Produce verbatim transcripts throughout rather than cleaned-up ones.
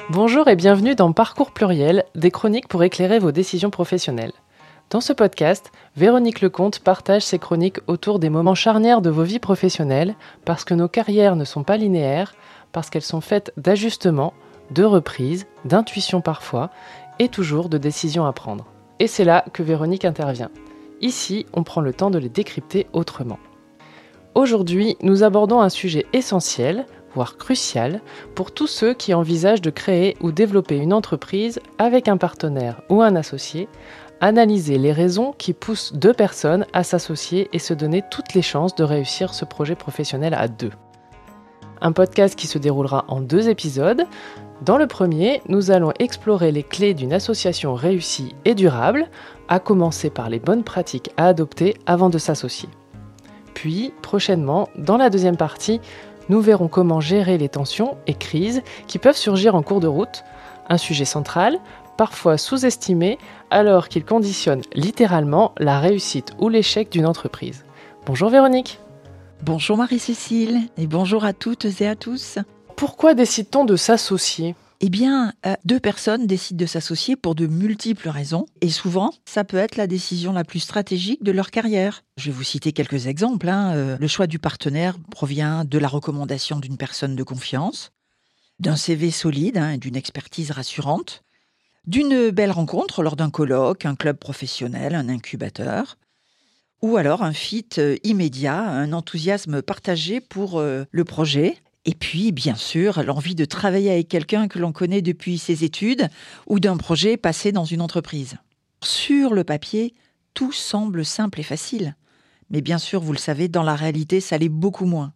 Bonjour et bienvenue dans Parcours Pluriel, des chroniques pour éclairer vos décisions professionnelles. Dans ce podcast, Véronique Lecomte partage ses chroniques autour des moments charnières de vos vies professionnelles, parce que nos carrières ne sont pas linéaires, parce qu'elles sont faites d'ajustements, de reprises, d'intuitions parfois, et toujours de décisions à prendre. Et c'est là que Véronique intervient. Ici, on prend le temps de les décrypter autrement. Aujourd'hui, nous abordons un sujet essentiel, voire crucial, pour tous ceux qui envisagent de créer ou développer une entreprise avec un partenaire ou un associé, analyser les raisons qui poussent deux personnes à s'associer et se donner toutes les chances de réussir ce projet professionnel à deux. Un podcast qui se déroulera en deux épisodes. Dans le premier, nous allons explorer les clés d'une association réussie et durable, à commencer par les bonnes pratiques à adopter avant de s'associer. Puis, prochainement, dans la deuxième partie, nous verrons comment gérer les tensions et crises qui peuvent surgir en cours de route, un sujet central, parfois sous-estimé, alors qu'il conditionne littéralement la réussite ou l'échec d'une entreprise. Bonjour Véronique. Bonjour Marie-Cécile et bonjour à toutes et à tous. Pourquoi décide-t-on de s'associer ? Eh bien, euh, deux personnes décident de s'associer pour de multiples raisons. Et souvent, ça peut être la décision la plus stratégique de leur carrière. Je vais vous citer quelques exemples. Hein. Euh, le choix du partenaire provient de la recommandation d'une personne de confiance, d'un C V solide, hein, d'une expertise rassurante, d'une belle rencontre lors d'un colloque, un club professionnel, un incubateur, ou alors un fit euh, immédiat, un enthousiasme partagé pour euh, le projet. Et puis, bien sûr, l'envie de travailler avec quelqu'un que l'on connaît depuis ses études ou d'un projet passé dans une entreprise. Sur le papier, tout semble simple et facile. Mais bien sûr, vous le savez, dans la réalité, ça l'est beaucoup moins.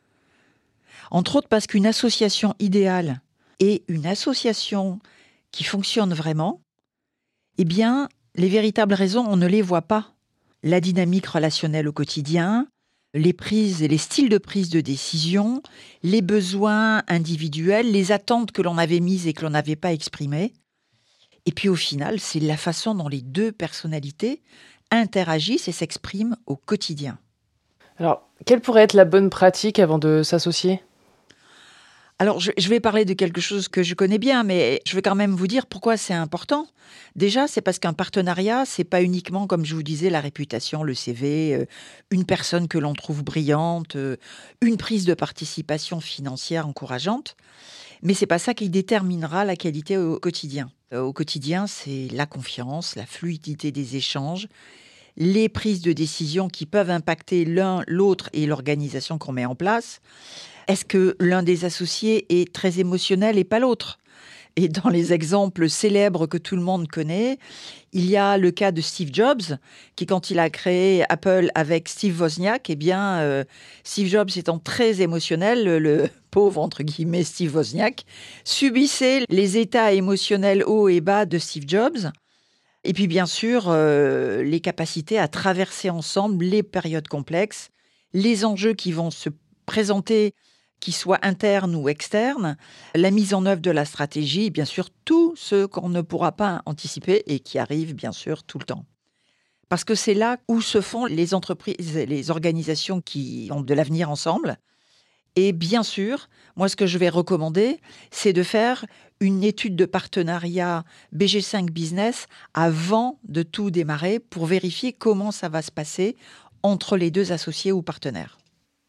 Entre autres parce qu'une association idéale et une association qui fonctionne vraiment, eh bien, les véritables raisons, on ne les voit pas. La dynamique relationnelle au quotidien, les prises et les styles de prise de décision, les besoins individuels, les attentes que l'on avait mises et que l'on n'avait pas exprimées. Et puis au final, c'est la façon dont les deux personnalités interagissent et s'expriment au quotidien. Alors, quelle pourrait être la bonne pratique avant de s'associer ? Alors, je, je vais parler de quelque chose que je connais bien, mais je vais quand même vous dire pourquoi c'est important. Déjà, c'est parce qu'un partenariat, c'est pas uniquement, comme je vous disais, la réputation, le C V, euh, une personne que l'on trouve brillante, euh, une prise de participation financière encourageante, mais c'est pas ça qui déterminera la qualité au quotidien. Euh, au quotidien, c'est la confiance, la fluidité des échanges, les prises de décision qui peuvent impacter l'un, l'autre et l'organisation qu'on met en place. Est-ce que l'un des associés est très émotionnel et pas l'autre ? Et dans les exemples célèbres que tout le monde connaît, il y a le cas de Steve Jobs, qui quand il a créé Apple avec Steve Wozniak, eh bien, euh, Steve Jobs étant très émotionnel, le, le pauvre, entre guillemets, Steve Wozniak, subissait les états émotionnels hauts et bas de Steve Jobs. Et puis, bien sûr, euh, les capacités à traverser ensemble les périodes complexes, les enjeux qui vont se présenter, qu'ils soient internes ou externes, la mise en œuvre de la stratégie, et bien sûr, tout ce qu'on ne pourra pas anticiper et qui arrive, bien sûr, tout le temps. Parce que c'est là où se font les entreprises et les organisations qui ont de l'avenir ensemble. Et bien sûr, moi, ce que je vais recommander, c'est de faire une étude de partenariat B G cinq Business avant de tout démarrer pour vérifier comment ça va se passer entre les deux associés ou partenaires.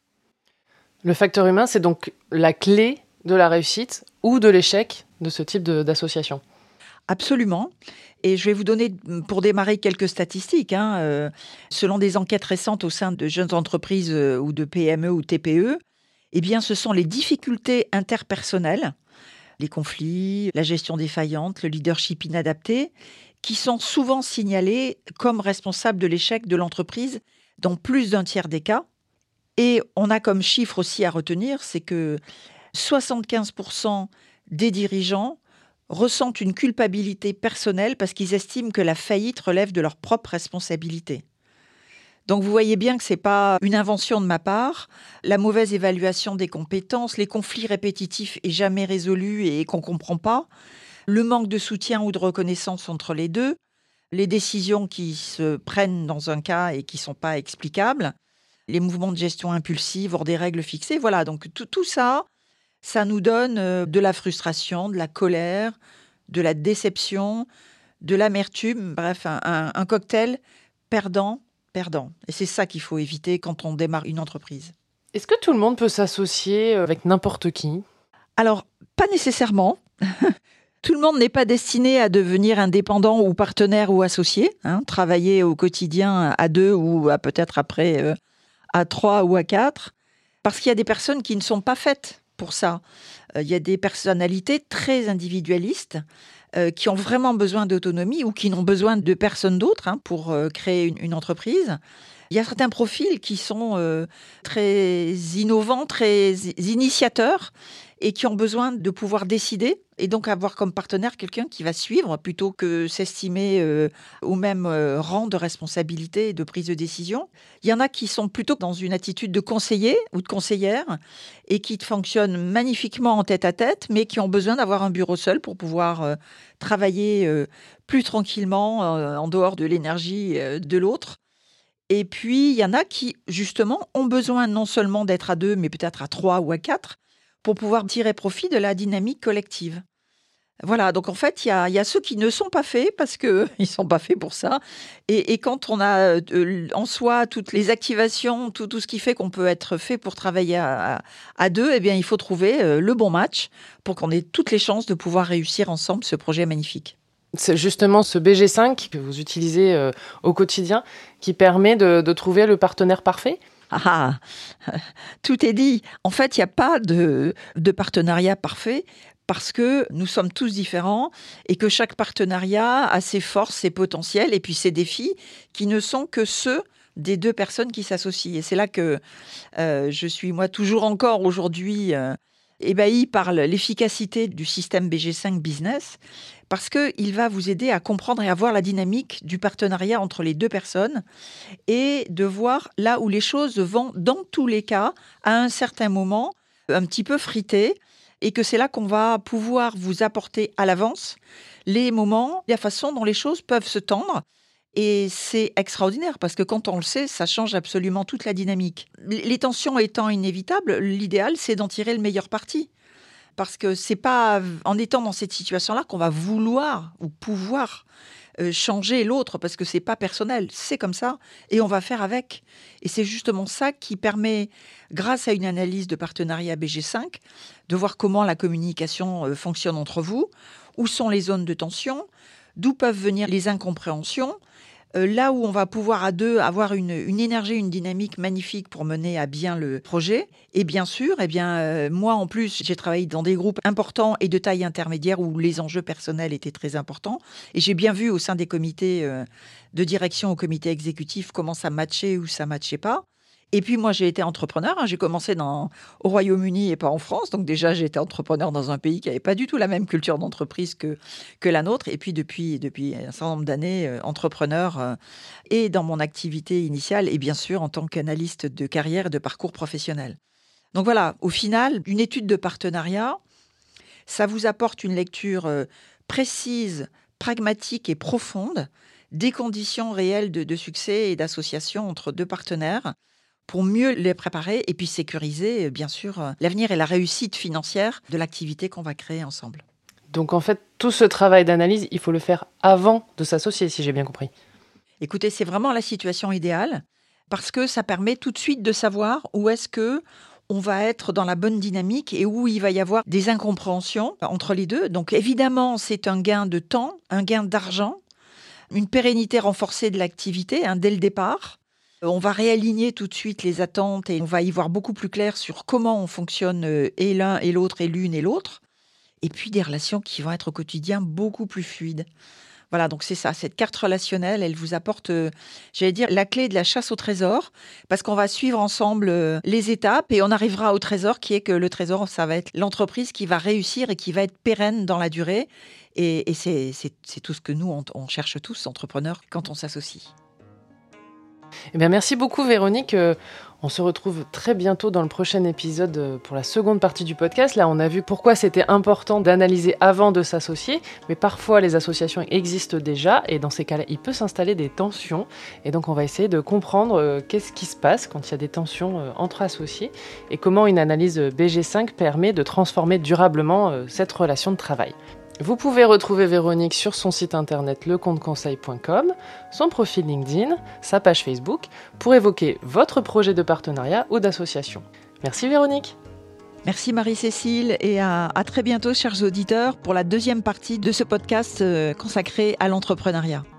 Le facteur humain, c'est donc la clé de la réussite ou de l'échec de ce type de, d'association. Absolument. Et je vais vous donner, pour démarrer, quelques statistiques. Hein. Euh, selon des enquêtes récentes au sein de jeunes entreprises euh, ou de P M E ou T P E, eh bien, ce sont les difficultés interpersonnelles, les conflits, la gestion défaillante, le leadership inadapté, qui sont souvent signalés comme responsables de l'échec de l'entreprise dans plus d'un tiers des cas. Et on a comme chiffre aussi à retenir, c'est que soixante-quinze pour cent des dirigeants ressentent une culpabilité personnelle parce qu'ils estiment que la faillite relève de leur propre responsabilité. Donc vous voyez bien que ce n'est pas une invention de ma part. La mauvaise évaluation des compétences, les conflits répétitifs et jamais résolus et qu'on ne comprend pas, le manque de soutien ou de reconnaissance entre les deux, les décisions qui se prennent dans un cas et qui ne sont pas explicables, les mouvements de gestion impulsive hors des règles fixées. Voilà, donc tout, tout ça, Ça nous donne euh, de la frustration, de la colère, de la déception, de l'amertume, bref, un, un- un cocktail perdant, perdant. Et c'est ça qu'il faut éviter quand on démarre une entreprise. Est-ce que tout le monde peut s'associer avec n'importe qui? Alors, pas nécessairement. Tout le monde n'est pas destiné à devenir indépendant ou partenaire ou associé, hein, travailler au quotidien à deux ou à peut-être après euh, à trois ou à quatre, parce qu'il y a des personnes qui ne sont pas faites pour ça. Euh, il y a des personnalités très individualistes euh, qui ont vraiment besoin d'autonomie ou qui n'ont besoin de personne d'autre hein, pour euh, créer une, une entreprise. Il y a certains profils qui sont euh, très innovants, très initiateurs et qui ont besoin de pouvoir décider et donc avoir comme partenaire quelqu'un qui va suivre plutôt que s'estimer euh, au même euh, rang de responsabilité et de prise de décision. Il y en a qui sont plutôt dans une attitude de conseiller ou de conseillère et qui fonctionnent magnifiquement en tête-à-tête, mais qui ont besoin d'avoir un bureau seul pour pouvoir euh, travailler euh, plus tranquillement euh, en dehors de l'énergie euh, de l'autre. Et puis, il y en a qui, justement, ont besoin non seulement d'être à deux, mais peut-être à trois ou à quatre, pour pouvoir tirer profit de la dynamique collective. Voilà, donc en fait, il y a, il y a ceux qui ne sont pas faits parce qu'ils ne sont pas faits pour ça. Et, et quand on a euh, en soi toutes les activations, tout, tout ce qui fait qu'on peut être fait pour travailler à, à, à deux, eh bien, il faut trouver euh, le bon match pour qu'on ait toutes les chances de pouvoir réussir ensemble ce projet magnifique. C'est justement ce B G cinq que vous utilisez euh, au quotidien qui permet de, de trouver le partenaire parfait? Ah, tout est dit. En fait, il n'y a pas de, de partenariat parfait parce que nous sommes tous différents et que chaque partenariat a ses forces, ses potentiels et puis ses défis qui ne sont que ceux des deux personnes qui s'associent. Et c'est là que euh, je suis, moi, toujours encore aujourd'hui euh, ébahie par l'efficacité du système B G cinq Business parce qu'il va vous aider à comprendre et à voir la dynamique du partenariat entre les deux personnes et de voir là où les choses vont, dans tous les cas, à un certain moment, un petit peu frité, et que c'est là qu'on va pouvoir vous apporter à l'avance les moments, la façon dont les choses peuvent se tendre. Et c'est extraordinaire, parce que quand on le sait, ça change absolument toute la dynamique. Les tensions étant inévitables, l'idéal, c'est d'en tirer le meilleur parti. Parce que c'est pas en étant dans cette situation-là qu'on va vouloir ou pouvoir euh, changer l'autre, parce que c'est pas personnel, c'est comme ça, et on va faire avec. Et c'est justement ça qui permet, grâce à une analyse de partenariat B G cinq, de voir comment la communication euh, fonctionne entre vous, où sont les zones de tension, d'où peuvent venir les incompréhensions, euh, là où on va pouvoir à deux avoir une, une énergie, une dynamique magnifique pour mener à bien le projet. Et bien sûr, eh bien, euh, moi en plus, j'ai travaillé dans des groupes importants et de taille intermédiaire où les enjeux personnels étaient très importants. Et j'ai bien vu au sein des comités euh, de direction, au comité exécutif, comment ça matchait ou ça matchait pas. Et puis moi, j'ai été entrepreneur. Hein. J'ai commencé dans, au Royaume-Uni et pas en France. Donc déjà, j'ai été entrepreneur dans un pays qui n'avait pas du tout la même culture d'entreprise que, que la nôtre. Et puis depuis, depuis un certain nombre d'années, euh, entrepreneur euh, et dans mon activité initiale et bien sûr en tant qu'analyste de carrière et de parcours professionnel. Donc voilà, au final, une étude de partenariat, ça vous apporte une lecture euh, précise, pragmatique et profonde des conditions réelles de, de succès et d'association entre deux partenaires pour mieux les préparer et puis sécuriser, bien sûr, l'avenir et la réussite financière de l'activité qu'on va créer ensemble. Donc en fait, tout ce travail d'analyse, il faut le faire avant de s'associer, si j'ai bien compris. Écoutez, c'est vraiment la situation idéale parce que ça permet tout de suite de savoir où est-ce que on va être dans la bonne dynamique et où il va y avoir des incompréhensions entre les deux. Donc évidemment, c'est un gain de temps, un gain d'argent, une pérennité renforcée de l'activité hein, dès le départ. On va réaligner tout de suite les attentes et on va y voir beaucoup plus clair sur comment on fonctionne euh, et l'un et l'autre et l'une et l'autre. Et puis des relations qui vont être au quotidien beaucoup plus fluides. Voilà, donc c'est ça, cette carte relationnelle, elle vous apporte, euh, j'allais dire, la clé de la chasse au trésor, parce qu'on va suivre ensemble euh, les étapes et on arrivera au trésor qui est que le trésor, ça va être l'entreprise qui va réussir et qui va être pérenne dans la durée. Et, et c'est, c'est, c'est tout ce que nous, on, on cherche tous, entrepreneurs, quand on s'associe. Eh bien, merci beaucoup, Véronique. Euh, On se retrouve très bientôt dans le prochain épisode pour la seconde partie du podcast. Là, on a vu pourquoi c'était important d'analyser avant de s'associer, mais parfois les associations existent déjà et dans ces cas-là, il peut s'installer des tensions. Et donc, on va essayer de comprendre euh, qu'est-ce qui se passe quand il y a des tensions euh, entre associés et comment une analyse B G cinq permet de transformer durablement euh, cette relation de travail. Vous pouvez retrouver Véronique sur son site internet le compte conseil point com, son profil LinkedIn, sa page Facebook, pour évoquer votre projet de partenariat ou d'association. Merci Véronique. Merci Marie-Cécile et à, à très bientôt chers auditeurs pour la deuxième partie de ce podcast consacré à l'entrepreneuriat.